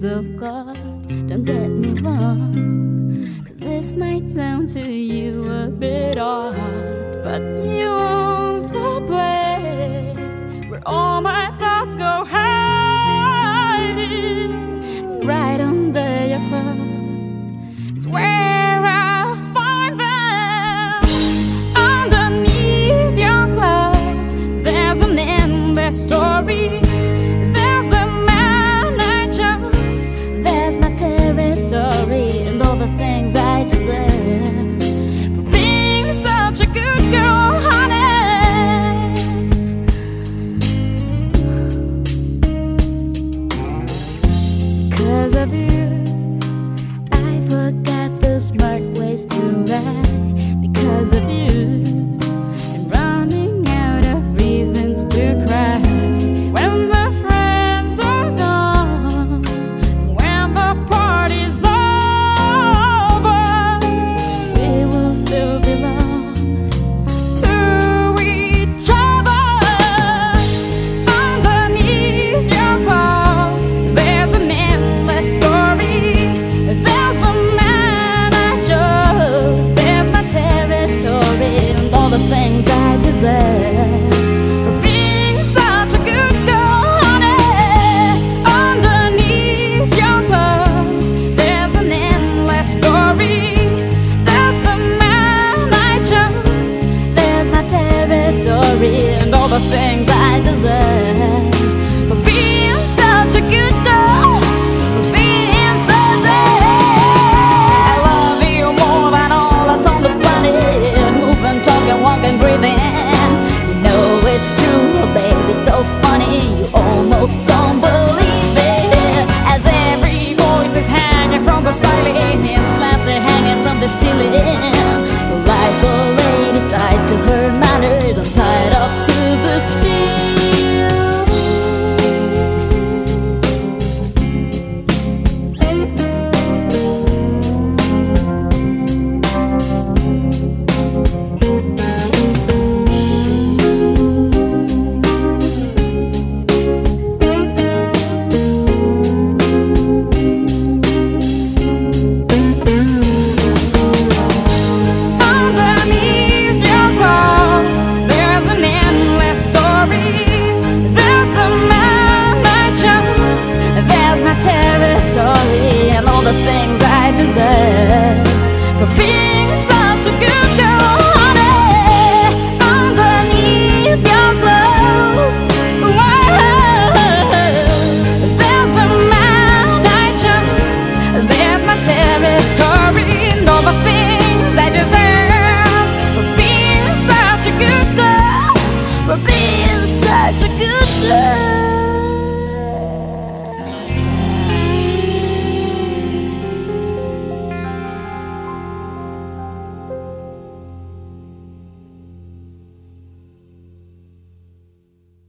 hands of God. Don't get me wrong, 'cause this might sound to you a bit odd, but you own the place where all my thoughts go hiding. And right under your clothes is where I'll find them. Underneath your clothes there's an endless story. There's a man I chose, there's my territory, and all the things I deserve for being such a good girl, honey. 'Cause of you